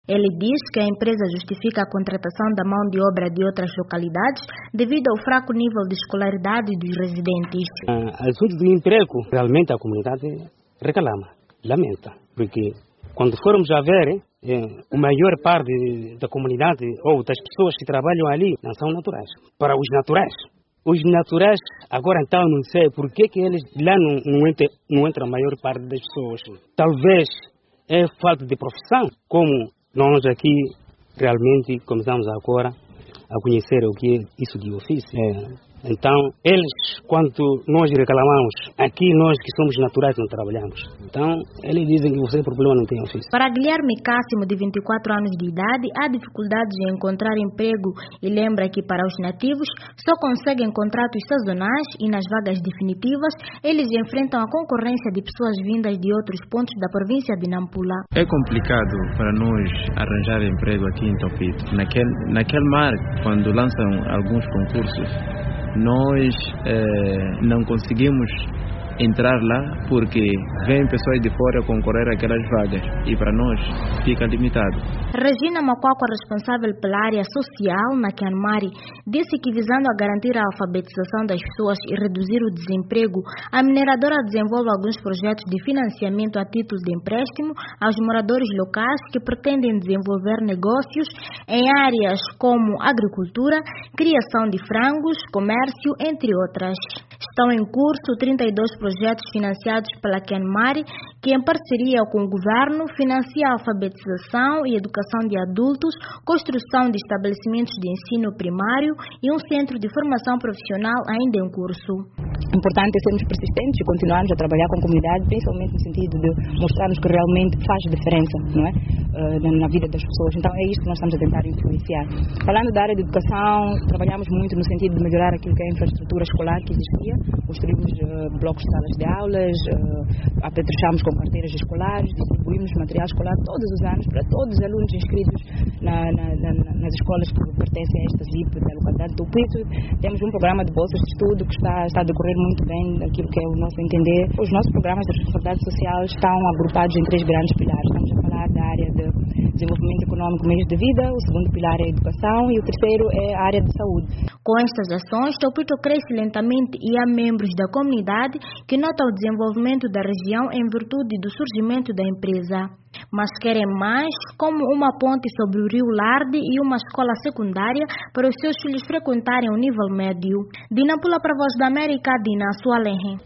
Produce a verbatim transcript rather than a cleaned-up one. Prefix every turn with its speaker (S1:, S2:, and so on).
S1: Ele diz que a empresa justifica a contratação da mão de obra de outras localidades devido ao fraco nível de escolaridade dos residentes.
S2: O assunto do emprego, realmente a comunidade reclama, lamenta, porque quando formos a ver, eh, a maior parte da comunidade ou das pessoas que trabalham ali não são naturais. Para os naturais, os naturais, agora então não sei por que que eles lá não, não, entra, não entra a maior parte das pessoas. Talvez é falta de profissão, como nós aqui realmente começamos agora a conhecer o que é isso de ofício. É. Então, eles, quando nós reclamamos, aqui nós que somos naturais não trabalhamos. Então, eles dizem que você problema não tem ofício.
S1: Para Guilherme Cássimo, de vinte e quatro anos de idade, há dificuldades em encontrar emprego e lembra que para os nativos só conseguem contratos sazonais e nas vagas definitivas eles enfrentam a concorrência de pessoas vindas de outros pontos da província de Nampula.
S3: É complicado para nós arranjar emprego aqui em Topito. Naquele, naquele mar, quando lançam alguns concursos, nós eh, não conseguimos entrar lá porque vêm pessoas de fora concorrer àquelas vagas e para nós fica limitado.
S1: Regina Macuaco, responsável pela área social na Canmari, disse que visando a garantir a alfabetização das pessoas e reduzir o desemprego, a mineradora desenvolve alguns projetos de financiamento a título de empréstimo aos moradores locais que pretendem desenvolver negócios em áreas como agricultura, criação de frangos, comércio, entre outras. Estão em curso trinta e dois projetos financiados pela Canmari, que em parceria com o governo financia a alfabetização e educação de adultos, construção de estabelecimentos de ensino primário e um centro de formação profissional ainda em curso.
S4: Importante é sermos persistentes e continuarmos a trabalhar com a comunidade, principalmente no sentido de mostrarmos que realmente faz diferença, não é? Uh, na vida das pessoas. Então é isso que nós estamos a tentar influenciar. Falando da área de educação, trabalhamos muito no sentido de melhorar aquilo que é a infraestrutura escolar que existia. Construímos uh, blocos de salas de aulas, uh, apetrechamos com carteiras escolares, distribuímos material escolar todos os anos para todos os alunos inscritos na, na, na, nas escolas que pertencem a esta Z I P da localidade do Topito. Temos um programa de bolsas de estudo que está, está a decorrer muito bem daquilo que é o nosso entender. Os nossos programas de responsabilidade social estão agrupados em três grandes pilares. Estamos a falar da área de desenvolvimento econômico, meios de vida, o segundo pilar é a educação e o terceiro é a área de saúde.
S1: Com estas ações, Topito cresce lentamente e há membros da comunidade que notam o desenvolvimento da região em virtude do surgimento da empresa. Mas querem mais, como uma ponte sobre o rio Larde e uma escola secundária para os seus filhos frequentarem o nível médio. De Nampula para a Voz da América, Dina Sualenhe.